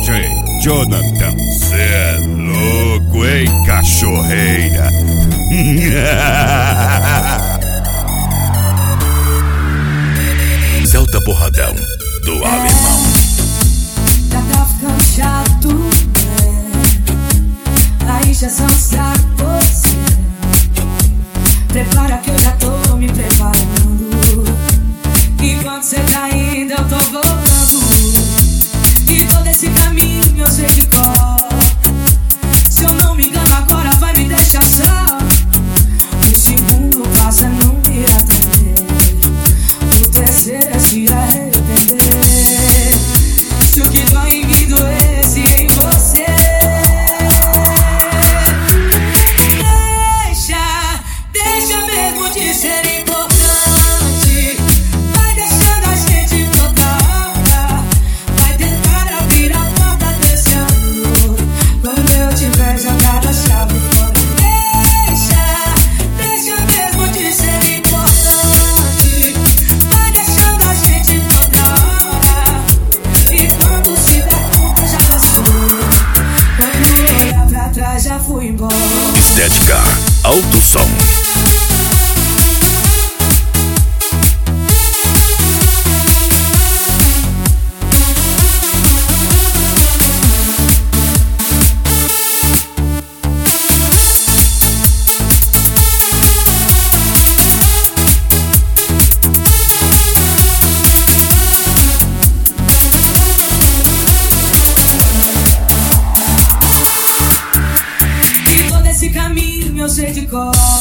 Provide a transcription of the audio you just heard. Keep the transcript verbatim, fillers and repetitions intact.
J Jonathan. Cê é louco, hein, cachorreira? Celta Porradão, do é, Alemão. Já tá ficando chato, é. Aí já são saco você. Prepara que eu já tô me preparando. Enquanto cê tá indo, eu tô voltando. E todo esse caminho eu sei de cor. Se eu não me engano agora vai me deixar só. Um segundo passa, não me atender. O terceiro é se arrepender. Se o que dói em mim doesse em você. Deixa, deixa mesmo de ser importante. Vai deixando a gente tocar. Vai tentar abrir a porta desse amor. Quando eu tiver jogado a chave fora. Deixa, deixa mesmo de ser importante. Vai deixando a gente tocar. E quando se der conta já passou. Quando olhar pra trás já fui embora. Estética Alto Som. E todo esse caminho eu sei de cor.